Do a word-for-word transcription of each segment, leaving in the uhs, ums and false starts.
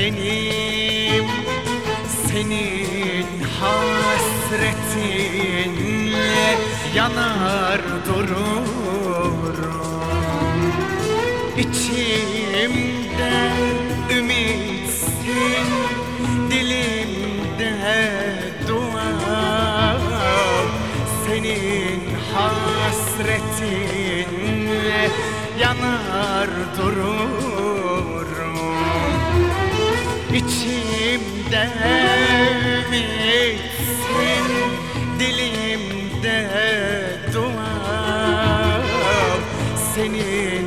benim, senin hasretinle yanar dururum. İçimde ümitsin, dilimde dua. Senin hasretinle yanar dururum. İçimde ümitsin, dilimde dua. Senin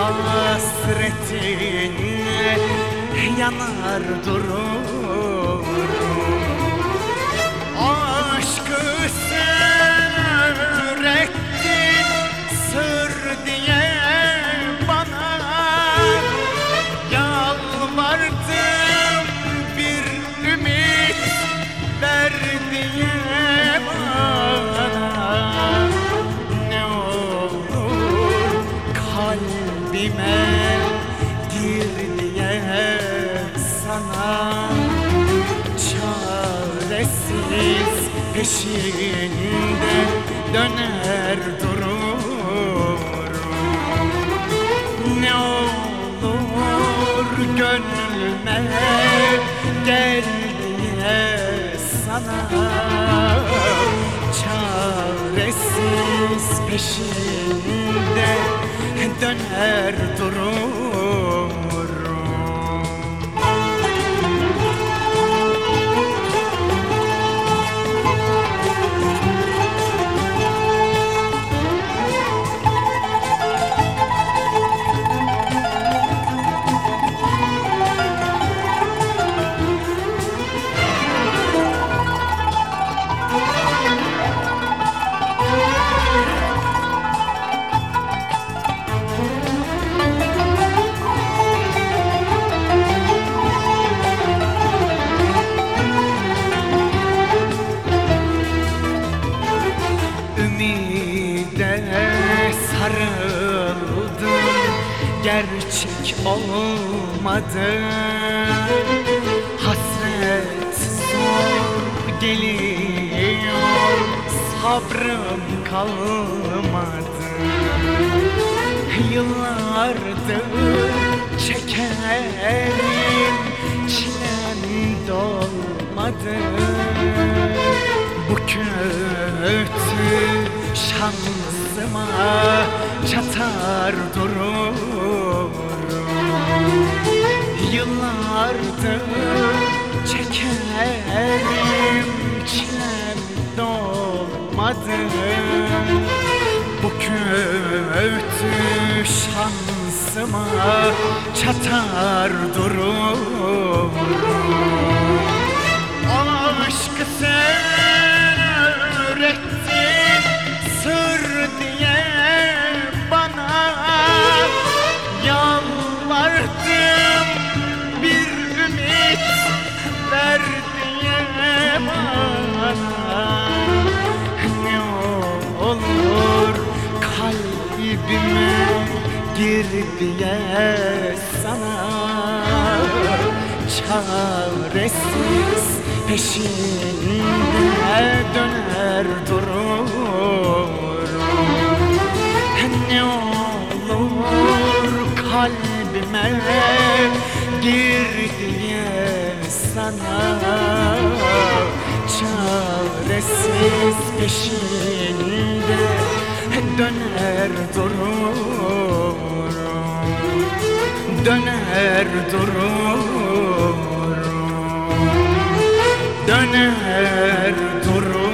hasretinle yanar dururum. Aşkı sen öğrettin sır diye bana, yalvardım bir ümit ver diye bana. Ne olur kalbime gir diye sana, çaresiz peşinde döner dururum. Ne olur gönlüme gel diye sana, çaresiz peşinde döner dururum. Ümide sarıldım, gerçek olmadı. Hasret zor geliyor, sabrım kalmadı. Yıllardır çekerim, çilem dolmadı. Bu kötü şansıma çatar dururum. Yıllardır çekerim, çilem dolmadı. Bu kötü şansıma çatar dururum. Aşkı sen öğrettin sır diye bana, yalvardım bir ümit ver diye bana. Ne olur kalbime gir diye sana, çaresiz peşinde döner dururum. Ne olur kalbime gir diye sana, çaresiz peşinde döner dururum. Döner dururum. Döner dururum.